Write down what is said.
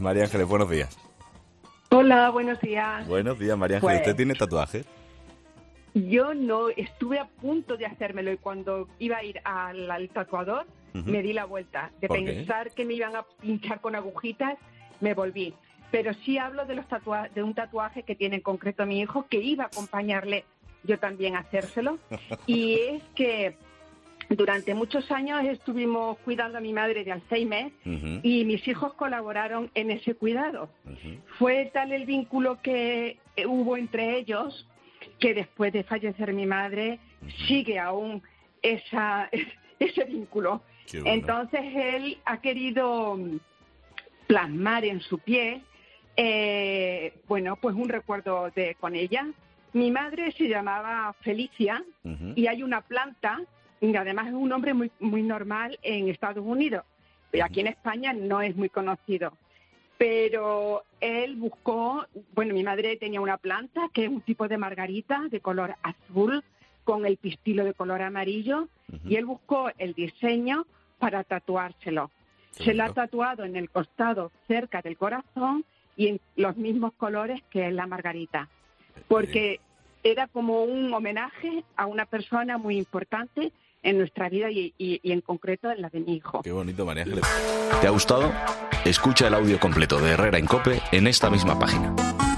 María Ángeles, buenos días. Hola, buenos días. Buenos días, María Ángeles. Pues, ¿Usted tiene tatuajes? yo no estuve a punto de hacérmelo y cuando iba a ir al tatuador me di la vuelta. De ¿Por qué? pensar que me iban a pinchar con agujitas, me volví. Pero sí hablo de de un tatuaje que tiene en concreto mi hijo, que iba a acompañarle yo también a hacérselo. Y es que durante muchos años estuvimos cuidando a mi madre de Alzheimer y mis hijos colaboraron en ese cuidado. Fue tal el vínculo que hubo entre ellos que después de fallecer mi madre sigue aún ese vínculo. Qué bueno. Entonces él ha querido plasmar en su piel, pues un recuerdo con ella. Mi madre se llamaba Felicia y hay una planta, y además es un nombre muy, muy normal en Estados Unidos, pero aquí en España no es muy conocido. Pero él buscó, mi madre tenía una planta que es un tipo de margarita de color azul con el pistilo de color amarillo y él buscó el diseño para tatuárselo. Se lo ha tatuado en el costado cerca del corazón y en los mismos colores que es la margarita, porque era como un homenaje a una persona muy importante en nuestra vida y en concreto en la de mi hijo. Qué bonito, María Ángeles. ¿Te ha gustado? Escucha el audio completo de Herrera en COPE en esta misma página.